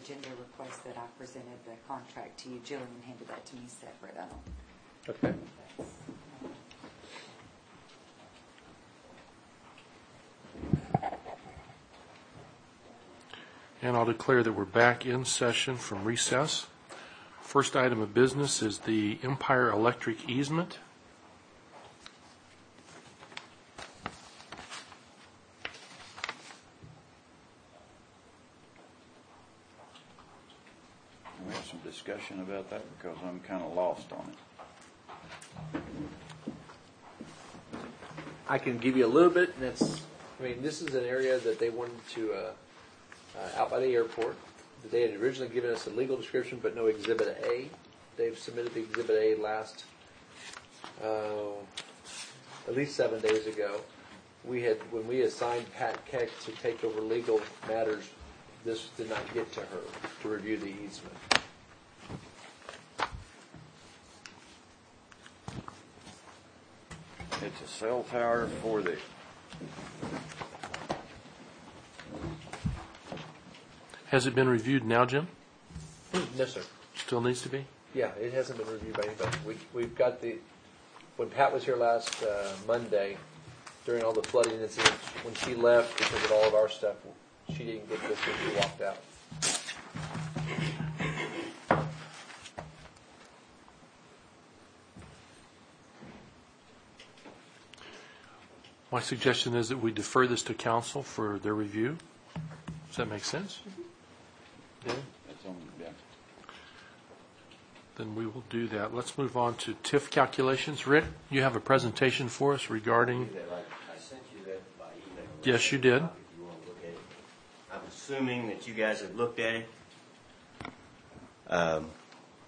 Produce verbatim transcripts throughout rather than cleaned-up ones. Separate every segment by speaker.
Speaker 1: agenda request that I presented the contract to you. Jillian handed that to me separate. I don't.
Speaker 2: Okay.
Speaker 3: And I'll declare that we're back in session from recess. First item of business is the Empire Electric easement.
Speaker 4: We have some discussion about that because I'm kind of lost on it.
Speaker 2: I can give you a little bit, and that's, I mean, this is an area that they wanted to, uh, uh, out by the airport. They had originally given us a legal description, but no Exhibit A. They've submitted the Exhibit A last, uh, at least seven days ago. We had, when we assigned Pat Keck to take over legal matters, this did not get to her to review the easement.
Speaker 4: It's a cell tower for the,
Speaker 3: Has it been reviewed now, Jim?
Speaker 2: No, sir.
Speaker 3: Still needs to be?
Speaker 2: Yeah, it hasn't been reviewed by anybody. We, we've got the, when Pat was here last uh, Monday, during all the flooding incidents, when she left because of all of our stuff, she didn't get this when she walked out.
Speaker 3: My suggestion is that we defer this to council for their review. Does that make sense?
Speaker 2: Yeah.
Speaker 4: that's on, yeah.
Speaker 3: Then we will do that. Let's move on to T I F calculations. Rick, you have a presentation for us regarding...
Speaker 5: I sent you that by email.
Speaker 3: Yes, you did.
Speaker 5: If you want to look at it. I'm assuming that you guys have looked at it. Um,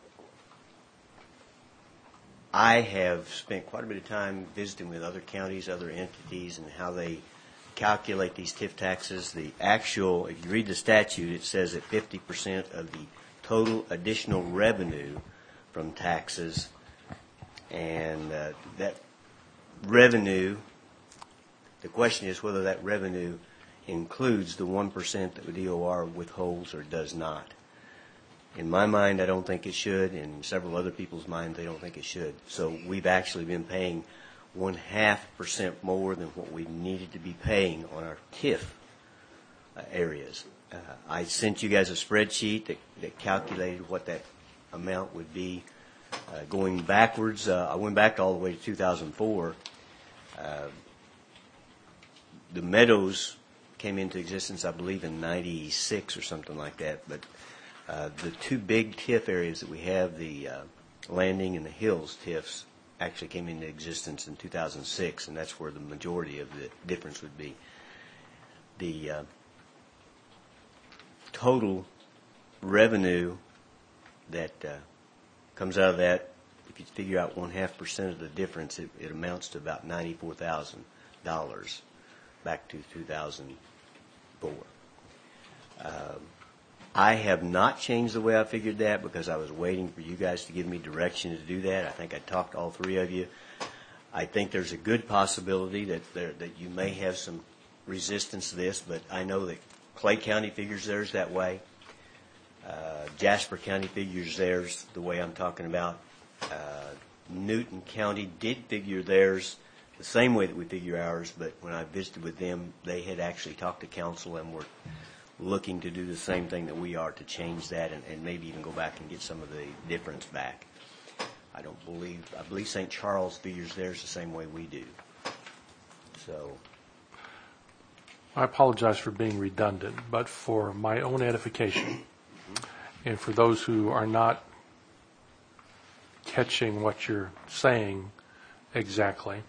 Speaker 5: I have spent quite a bit of time visiting with other counties, other entities, and how they calculate these T I F taxes. The actual, if you read the statute, it says that fifty percent of the total additional revenue from taxes, and uh, that revenue, the question is whether that revenue includes the one percent that the D O R withholds or does not. In my mind, I don't think it should. In several other people's minds, they don't think it should. So we've actually been paying one half percent more than what we needed to be paying on our T I F uh, areas. Uh, I sent you guys a spreadsheet that, that calculated what that amount would be uh, going backwards. Uh, I went back all the way to two thousand four. Uh, the Meadows came into existence, I believe, in ninety-six or something like that. But uh, the two big T I F areas that we have, the uh, Landing and the Hills T I Fs, actually came into existence in two thousand six, and that's where the majority of the difference would be. The uh, total revenue that uh, comes out of that, if you figure out one half percent of the difference, it, it amounts to about ninety-four thousand dollars back to two thousand four. Um, I have not changed the way I figured that because I was waiting for you guys to give me direction to do that. I think I talked to all three of you. I think there's a good possibility that there, that you may have some resistance to this, but I know that Clay County figures theirs that way. Uh, Jasper County figures theirs the way I'm talking about. Uh, Newton County did figure theirs the same way that we figure ours, but when I visited with them, they had actually talked to council and were looking to do the same thing that we are to change that and, and maybe even go back and get some of the difference back. I don't believe, I believe Saint Charles figures theirs the same way we do. So.
Speaker 3: I apologize for being redundant, but for my own edification, mm-hmm. and for those who are not catching what you're saying exactly,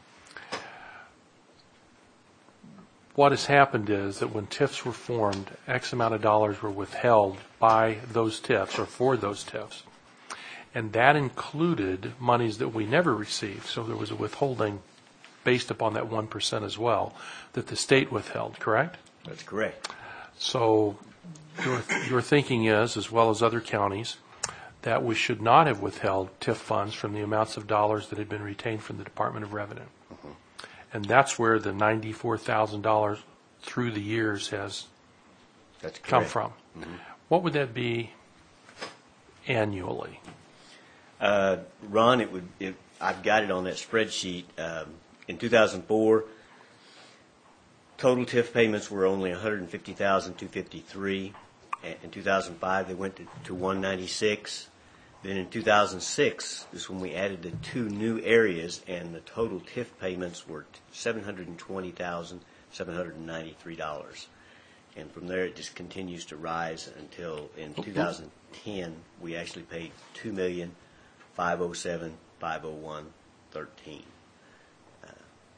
Speaker 3: what has happened is that when T I Fs were formed, X amount of dollars were withheld by those T I Fs or for those T I Fs. And that included monies that we never received. So there was a withholding based upon that one percent as well that the state withheld, correct?
Speaker 5: That's correct.
Speaker 3: So your, your thinking is, as well as other counties, that we should not have withheld T I F funds from the amounts of dollars that had been retained from the Department of Revenue. Mm-hmm. And that's where the ninety-four thousand dollars through the years has
Speaker 5: That's
Speaker 3: come
Speaker 5: correct.
Speaker 3: from.
Speaker 5: Mm-hmm.
Speaker 3: What would that be annually?
Speaker 5: Uh, Ron, it would. It, I've got it on that spreadsheet. Um, in two thousand four, total T I F payments were only one hundred fifty thousand two hundred fifty-three. In two thousand five, they went to, to one hundred ninety-six. Then in two thousand six is when we added the two new areas, and the total T I F payments were seven hundred twenty thousand seven hundred ninety-three dollars. And from there, it just continues to rise until in two thousand ten, we actually paid two million five hundred seven thousand five hundred one dollars and thirteen cents.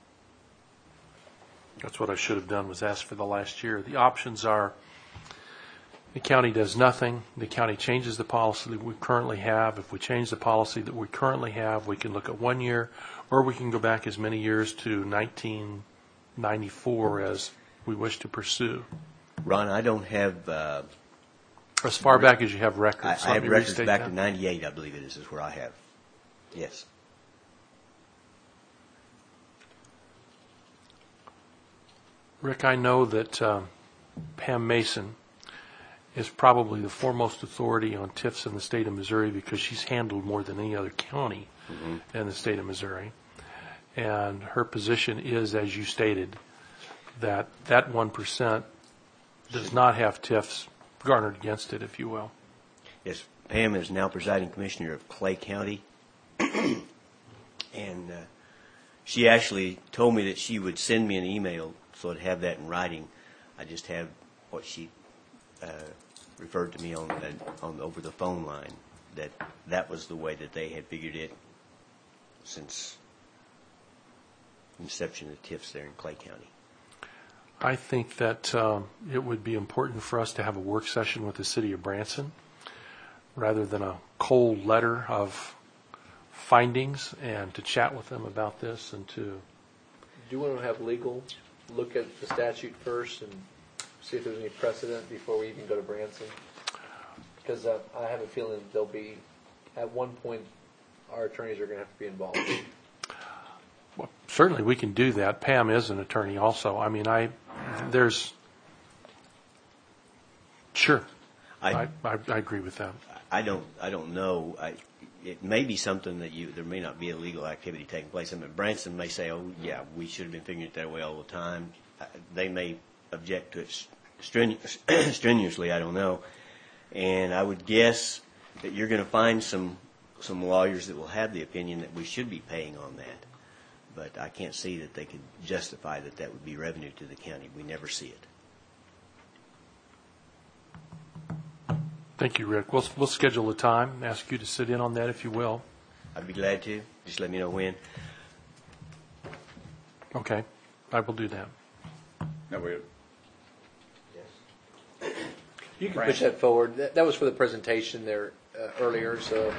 Speaker 3: That's what I should have done, was ask for the last year. The options are the county does nothing. The county changes the policy that we currently have. If we change the policy that we currently have, we can look at one year, or we can go back as many years to nineteen ninety-four as we wish to pursue.
Speaker 5: Ron, I don't have. Uh,
Speaker 3: As far back as you have
Speaker 5: I,
Speaker 3: records.
Speaker 5: I
Speaker 3: Let
Speaker 5: have
Speaker 3: me
Speaker 5: records
Speaker 3: restate
Speaker 5: back
Speaker 3: that.
Speaker 5: to ninety-eight, I believe it is, is where I have. Yes.
Speaker 3: Rick, I know that um, Pam Mason is probably the foremost authority on T I Fs in the state of Missouri because she's handled more than any other county mm-hmm. in the state of Missouri. And her position is, as you stated, that that one percent does not have T I Fs garnered against it, if you will.
Speaker 5: Yes, Pam is now presiding commissioner of Clay County. and uh, she actually told me that she would send me an email so I'd have that in writing. I just have what she uh, referred to me on, uh, on over the phone line, that that was the way that they had figured it since inception of T I Fs there in Clay County.
Speaker 3: I think that um, it would be important for us to have a work session with the city of Branson rather than a cold letter of findings, and to chat with them about this and to...
Speaker 2: Do you want to have legal look at the statute first and see if there's any precedent before we even go to Branson? Because uh, I have a feeling there'll be, at one point, our attorneys are going to have to be involved.
Speaker 3: Well, certainly we can do that. Pam is an attorney also. I mean, I, there's, sure, I,
Speaker 5: I,
Speaker 3: I, I agree with that.
Speaker 5: I don't, I don't know. I, it may be something that you, there may not be illegal activity taking place. I mean, Branson may say, oh, yeah, we should have been figuring it that way all the time. Uh, They may object to it strenu- strenuously, I don't know. And I would guess that you're going to find some, some lawyers that will have the opinion that we should be paying on that. But I can't see that they could justify that that would be revenue to the county. We never see it.
Speaker 3: Thank you, Rick. We'll, we'll schedule a time, ask you to sit in on that if you will.
Speaker 5: I'd be glad to. Just let me know when.
Speaker 3: Okay, I will do that.
Speaker 4: No, we,
Speaker 2: You can push that forward. That, that was for the presentation there uh, earlier, so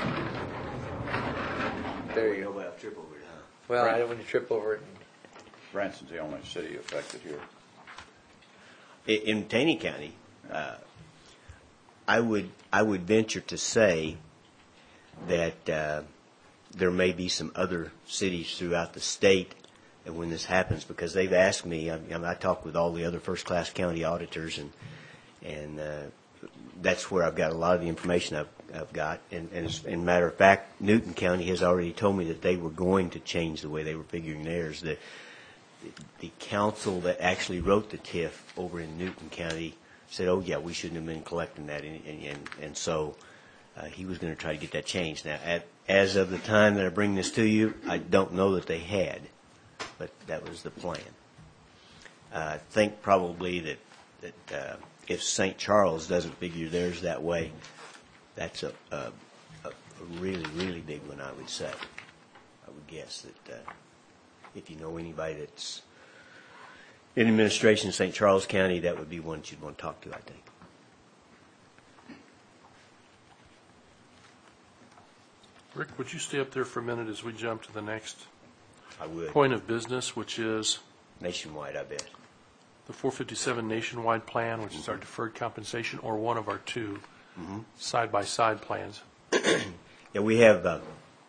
Speaker 2: there you go.
Speaker 5: Well, trip over it, huh?
Speaker 2: Well,
Speaker 4: Right.
Speaker 2: I don't want you to trip over it.
Speaker 4: Branson's the only city affected here.
Speaker 5: I- In Taney County, uh, I would I would venture to say that uh, there may be some other cities throughout the state, and when this happens, because they've asked me, I, I, mean, I talk with all the other first-class county auditors, and and uh, that's where I've got a lot of the information I've, I've got. And, and as a matter of fact, Newton County has already told me that they were going to change the way they were figuring theirs. The, the council that actually wrote the T I F over in Newton County said, oh, yeah, we shouldn't have been collecting that. And, and, and, and so uh, he was going to try to get that changed. Now, at, as of the time that I bring this to you, I don't know that they had, but that was the plan. Uh, I think probably that, that uh, if Saint Charles doesn't figure theirs that way, that's a, a, a really, really big one, I would say. I would guess that uh, if you know anybody that's in administration in Saint Charles County, that would be one that you'd want to talk to, I think.
Speaker 3: Rick, would you stay up there for a minute as we jump to the next
Speaker 5: I would.
Speaker 3: point of business, which is
Speaker 5: Nationwide, I bet.
Speaker 3: the four fifty-seven nationwide plan, which is our deferred compensation, or one of our two
Speaker 5: Mm-hmm.
Speaker 3: side-by-side plans?
Speaker 5: Yeah, we have, uh,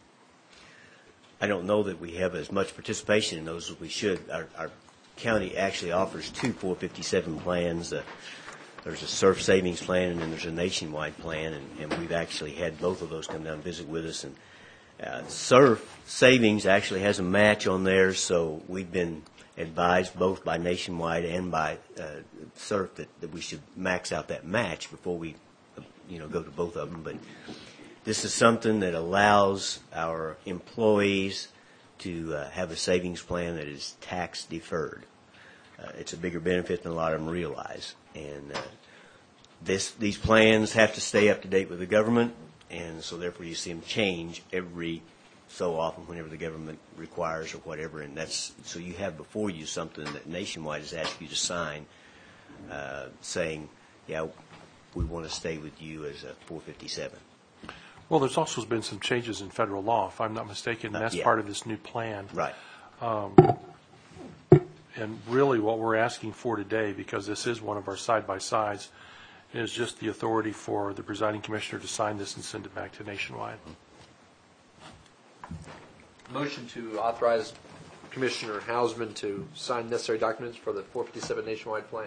Speaker 5: I don't know that we have as much participation in those as we should. Our, our county actually offers two four fifty-seven plans. Uh, there's a surf savings plan and then there's a nationwide plan, and, and we've actually had both of those come down and visit with us. And uh, surf savings actually has a match on there, so we've been advised both by Nationwide and by uh, surf that, that we should max out that match before we, you know, go to both of them. But this is something that allows our employees to uh, have a savings plan that is tax deferred. Uh, it's a bigger benefit than a lot of them realize. And uh, this, these plans have to stay up to date with the government, and so therefore you see them change every so often whenever the government requires or whatever. And that's so you have before you something that Nationwide has asked you to sign, uh, saying, yeah, we want to stay with you as a four fifty-seven.
Speaker 3: Well, there's also been some changes in federal law, if I'm not mistaken, and that's
Speaker 5: Uh, yeah.
Speaker 3: part of this new plan.
Speaker 5: Right.
Speaker 3: And really what we're asking for today, because this is one of our side-by-sides, is just the authority for the presiding commissioner to sign this and send it back to Nationwide.
Speaker 2: Motion to authorize Commissioner Hausman to sign necessary documents for the four fifty-seven Nationwide plan.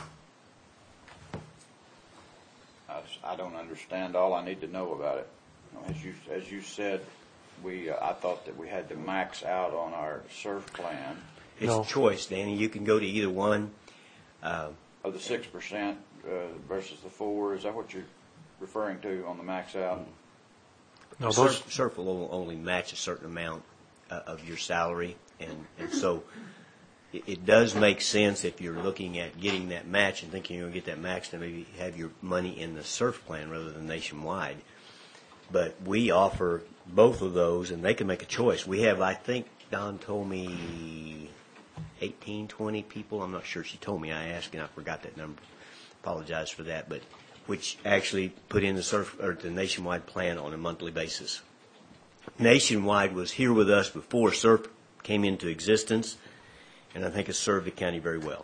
Speaker 4: I, s- I don't understand all I need to know about it. As you, as you said, we, uh, I thought that we had to max out on our surf plan
Speaker 5: It's
Speaker 3: No.
Speaker 5: a choice, Danny. You can go to either one. Uh,
Speaker 4: of the six percent uh, versus the four. Is that what you're referring to on the max out?
Speaker 3: No, those,
Speaker 5: surf, surf will o- only match a certain amount uh, of your salary, and, and so it, it does make sense if you're looking at getting that match and thinking you're going to get that max to maybe have your money in the surf plan rather than Nationwide. But we offer both of those, and they can make a choice. We have, I think, Don told me eighteen, twenty people. I'm not sure. She told me. I asked and I forgot that number. Apologize for that. But which actually put in the surf or the Nationwide plan on a monthly basis. Nationwide was here with us before surf came into existence, and I think it's served the county very well.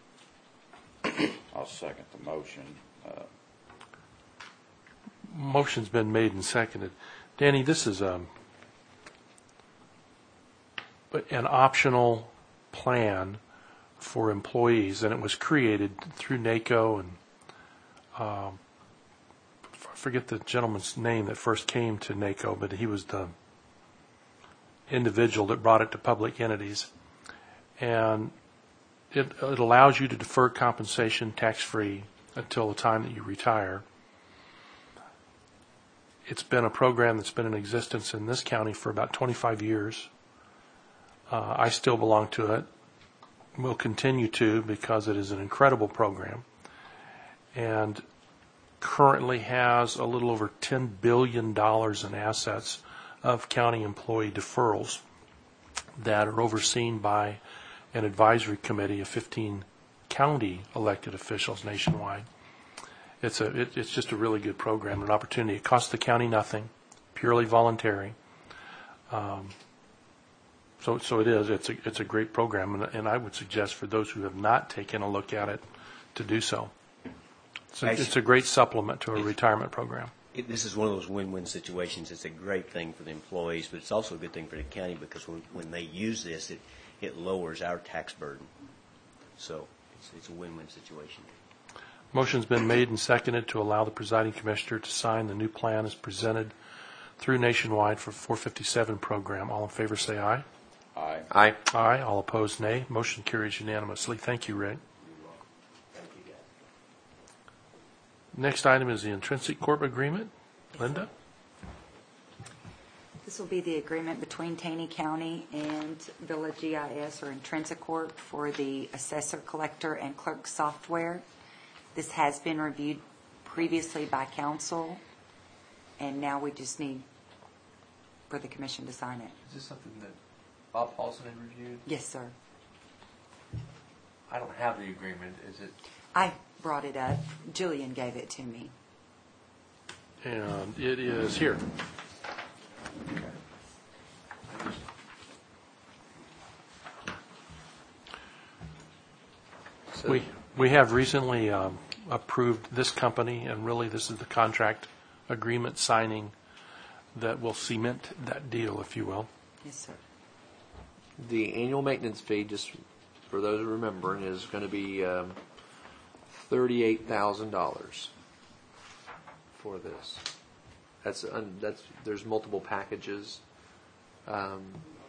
Speaker 4: I'll second the motion. Uh,
Speaker 3: motion's been made and seconded. Danny, this is um, an optional plan for employees, and it was created through NACO, and um, I forget the gentleman's name that first came to NACO, but he was the individual that brought it to public entities. And it, it allows you to defer compensation tax-free until the time that you retire. It's been a program that's been in existence in this county for about twenty-five years. Uh, I still belong to it. Will continue to, because it is an incredible program, and currently has a little over ten billion dollars in assets of county employee deferrals that are overseen by an advisory committee of fifteen county elected officials nationwide. It's a it, it's just a really good program, an opportunity. It costs the county nothing, purely voluntary. Um, so so it is. It's a it's a great program, and, and I would suggest for those who have not taken a look at it to do so. So it's a great supplement to a retirement program.
Speaker 5: It, this is one of those win-win situations. It's a great thing for the employees, but it's also a good thing for the county because when, when they use this, it, it lowers our tax burden. So it's, it's a win-win situation.
Speaker 3: Motion's been made and seconded to allow the presiding commissioner to sign the new plan as presented through Nationwide for four fifty-seven program. All in favor say aye.
Speaker 4: Aye.
Speaker 2: Aye.
Speaker 3: Aye. All opposed nay. Motion carries unanimously. Thank you, Rick. Next item is the intrinsic corp agreement. Linda?
Speaker 1: This will be the agreement between Taney County and Villa G I S or Intrinsic Corp for the assessor, collector, and clerk software. This has been reviewed previously by council, and now we just need for the commission to sign it.
Speaker 2: Is this something that Bob Paulson had reviewed?
Speaker 1: Yes, sir.
Speaker 2: I don't have the agreement. Is it?
Speaker 1: I brought it up. Jillian gave it to me.
Speaker 3: And it is here.
Speaker 2: So
Speaker 3: We we have recently um, approved this company, and really this is the contract agreement signing that will cement that deal, if you will.
Speaker 1: Yes, sir.
Speaker 2: the annual maintenance fee, just for those who remember, is going to be um, thirty-eight thousand dollars for this. That's, un- that's, there's multiple packages. Um,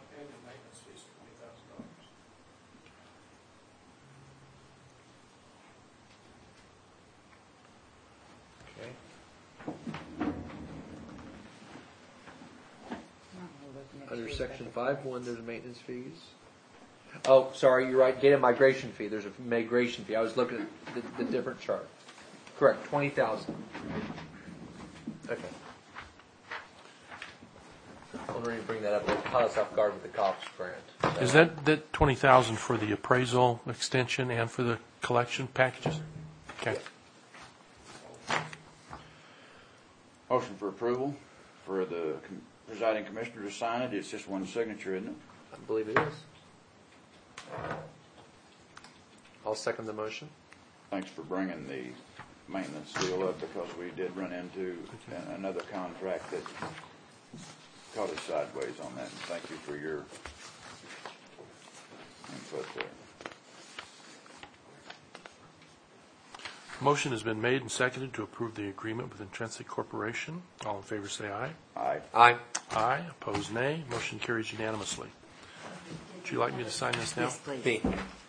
Speaker 2: okay. Under section five one, there's maintenance fees. Oh, sorry, you're right, data migration fee, there's a migration fee. I was looking at the, the different chart. Correct, twenty thousand. Okay. I wanted to bring that up, it caught us off guard with the COPS grant.
Speaker 3: Is that, that twenty thousand for the appraisal extension and for the collection packages? Okay.
Speaker 4: Motion for approval for the com- presiding commissioner to sign it. It's just one signature, isn't it?
Speaker 2: I believe it is. I'll second the motion.
Speaker 4: Thanks for bringing the maintenance deal up, because we did run into an- another contract that caught us sideways on that. And thank you for your input there.
Speaker 3: Motion has been made and seconded to approve the agreement with Intrinsic Corporation. All in favor say aye.
Speaker 4: Aye.
Speaker 2: Aye.
Speaker 3: Aye. Opposed, nay. Motion carries unanimously. Would you like me to sign this now?
Speaker 1: Yes, please.
Speaker 2: B.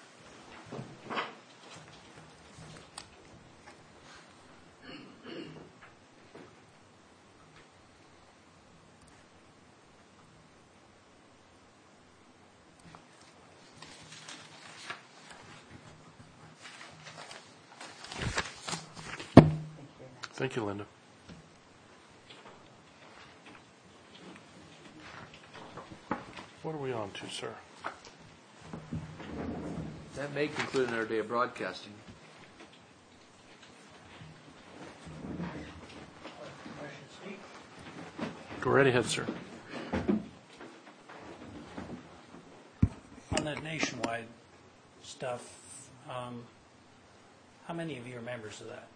Speaker 3: Thank you, Linda. What are we on to, sir?
Speaker 2: That may conclude another day of broadcasting.
Speaker 3: Go right ahead, sir.
Speaker 6: On that nationwide stuff, um, how many of you are members of that?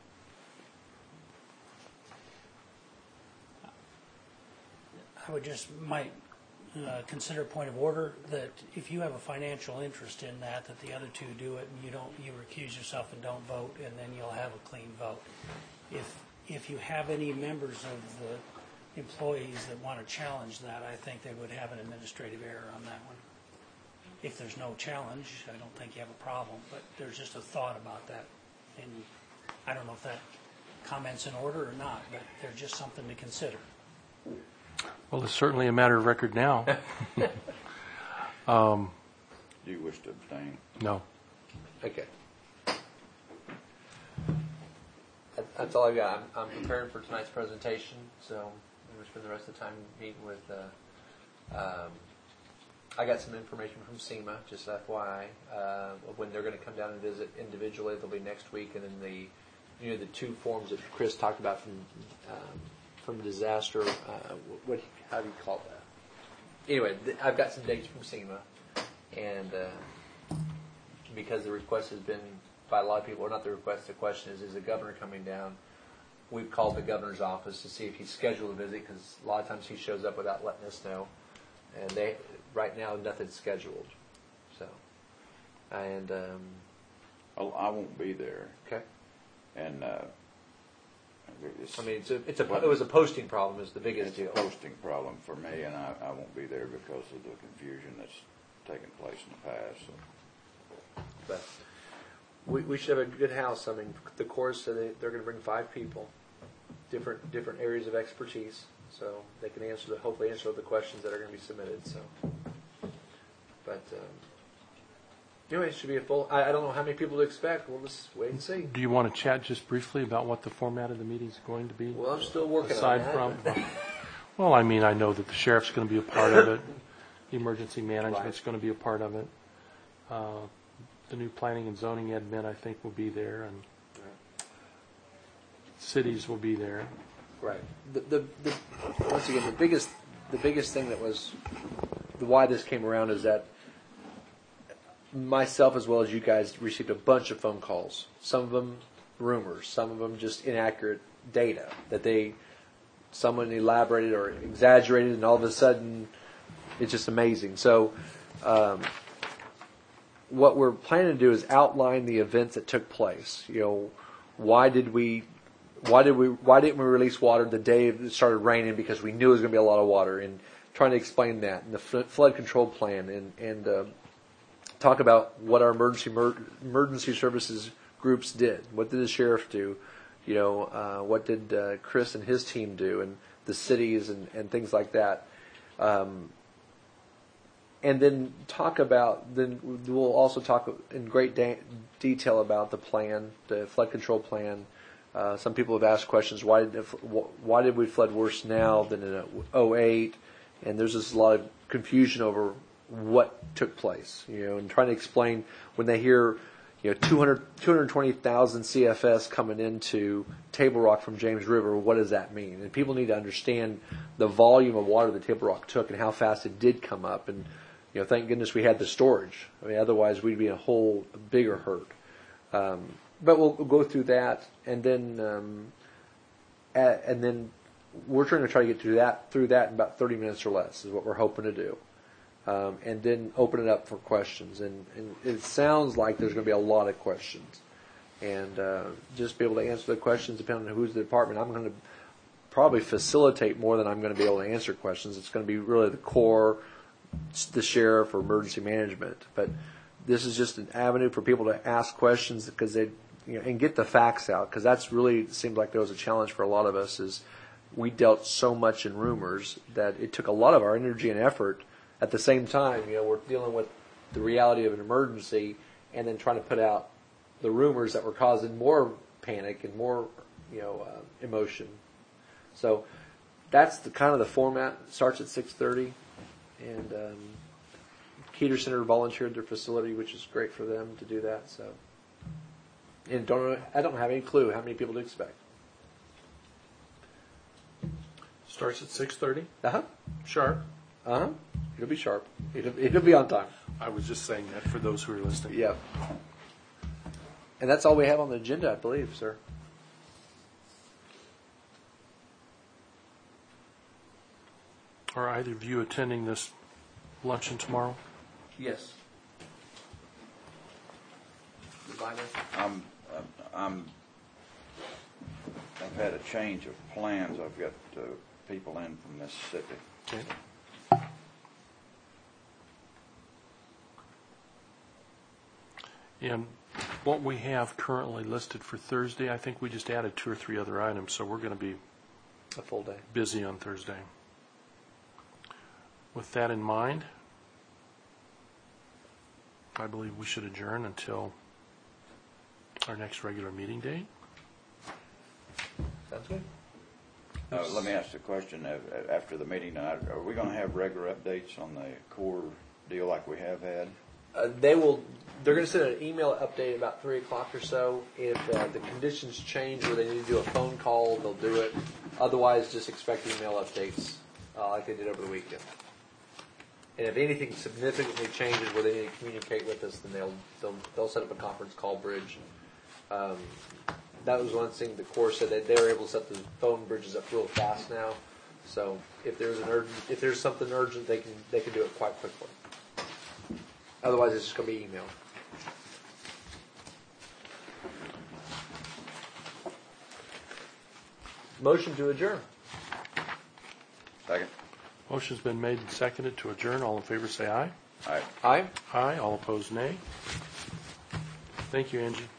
Speaker 6: I would just might uh, consider a point of order that if you have a financial interest in that, that the other two do it and you don't, you recuse yourself and don't vote, and then you'll have a clean vote. If if you have any members of the employees that want to challenge that, I think they would have an administrative error on that one. If there's no challenge, I don't think you have a problem, but there's just a thought about that. And I don't know if that comment's in order or not, but they're just something to consider.
Speaker 3: Well, it's certainly a matter of record now.
Speaker 4: Do you wish to abstain?
Speaker 3: No.
Speaker 2: Okay. That- That's all I got. I'm, I'm preparing for tonight's presentation, so I'm going to spend the rest of the time meeting with, uh, um, I got some information from SEMA, just F Y I, uh, when they're going to come down and visit individually. They'll be next week, and then the, you know, the two forms that Chris talked about from, um, from disaster, uh, what, how do you call that? Anyway, th- I've got some dates from SEMA, and uh, because the request has been by a lot of people, or not the request, the question is, is the governor coming down? We've called the governor's office to see if he's scheduled a visit, because a lot of times he shows up without letting us know, and they right now nothing's scheduled. So, and um,
Speaker 4: Oh, I won't be there,
Speaker 2: okay.
Speaker 4: and uh, it's,
Speaker 2: I mean, it's a, it's a, it was a posting problem is the biggest
Speaker 4: it's
Speaker 2: deal.
Speaker 4: a posting problem for me, and I, I won't be there because of the confusion that's taken place in the past. So.
Speaker 2: But we, we should have a good house. I mean, the course said they, they're going to bring five people, different different areas of expertise, so they can answer the hopefully answer the questions that are going to be submitted. So, but um, anyway, it should be a full. I, I don't know how many people to expect. We'll just wait and see.
Speaker 3: Do you want to chat just briefly about what the format of the meeting is going to be?
Speaker 2: Well, I'm still working
Speaker 3: Aside
Speaker 2: on that.
Speaker 3: from, well, I mean, I know that the sheriff's going to be a part of it. The emergency management's
Speaker 2: Right.
Speaker 3: going to be a part of it. Uh, the new planning and zoning admin, I think, will be there, and cities will be there.
Speaker 2: Right. The, the, the, once again, the biggest the biggest thing that was the why this came around is that myself as well as you guys received a bunch of phone calls. Some of them rumors, some of them just inaccurate data that they someone elaborated or exaggerated, and all of a sudden it's just amazing. So. Um, What we're planning to do is outline the events that took place. You know, why did we, why did we, why didn't we release water the day it started raining because we knew it was going to be a lot of water, and trying to explain that and the flood control plan, and and uh, talk about what our emergency mer- emergency services groups did. What did the sheriff do? You know, uh, what did uh, Chris and his team do, and the cities and, and things like that. Um, and then talk about, then we'll also talk in great de- detail about the plan, the flood control plan. Uh, some people have asked questions, why did, why did we flood worse now than in oh eight? And there's just a lot of confusion over what took place, you know, and trying to explain when they hear, you know, two hundred, two hundred twenty thousand C F S coming into Table Rock from James River, what does that mean? And people need to understand the volume of water that Table Rock took and how fast it did come up. And, you know, thank goodness we had the storage. I mean, otherwise we'd be in a whole bigger hurt. Um, but we'll, we'll go through that, and then, um, at, and then we're trying to try to get through that through that in about thirty minutes or less is what we're hoping to do. Um, and then open it up for questions. And, and it sounds like there's going to be a lot of questions. And uh, just be able to answer the questions depending on who's the department. I'm going to probably facilitate more than I'm going to be able to answer questions. It's going to be really the core, the sheriff, or emergency management. But this is just an avenue for people to ask questions because they, you know, and get the facts out, because that's really seemed like there was a challenge for a lot of us. Is we dealt so much in rumors that it took a lot of our energy and effort. At the same time, you know, we're dealing with the reality of an emergency, and then trying to put out the rumors that were causing more panic and more, you know, uh, emotion. So that's the kind of the format. It starts at six thirty, and um, Keeter Center volunteered their facility, which is great for them to do that. So, and don't know, I don't have any clue how many people to expect.
Speaker 3: Starts at six thirty.
Speaker 2: Uh huh.
Speaker 3: Sharp.
Speaker 2: Uh huh. It'll be sharp. It'll, it'll be on time.
Speaker 3: I was just saying that for those who are listening.
Speaker 2: Yeah. And that's all we have on the agenda, I believe, sir.
Speaker 3: Are either of you attending this luncheon tomorrow?
Speaker 2: Yes. Goodbye, man.
Speaker 4: I'm, I'm, I've had a change of plans. I've got uh, people in from Mississippi.
Speaker 3: Okay. And what we have currently listed for Thursday, I think we just added two or three other items, so we're going to be
Speaker 2: A full day.
Speaker 3: busy on Thursday. With that in mind, I believe we should adjourn until our next regular meeting date.
Speaker 2: Sounds good.
Speaker 4: Uh, let me ask the question, uh, after the meeting tonight, are we going to have regular updates on the core deal like we have had?
Speaker 2: Uh, they will. They're going to send an email update about three o'clock or so. If uh, the conditions change where they need to do a phone call, they'll do it. Otherwise, just expect email updates uh, like they did over the weekend. And if anything significantly changes where they need to communicate with us, then they'll they'll, they'll set up a conference call bridge. Um, that was one thing the Corps said, that they were able to set the phone bridges up real fast now. So if there's an urgent, if there's something urgent, they can they can do it quite quickly. Otherwise, it's just going to be emailed. Motion to adjourn.
Speaker 4: Second.
Speaker 3: Motion's been made and seconded to adjourn. All in favor say aye.
Speaker 4: All right.
Speaker 2: Aye.
Speaker 3: Aye. All opposed nay. Thank you, Angie.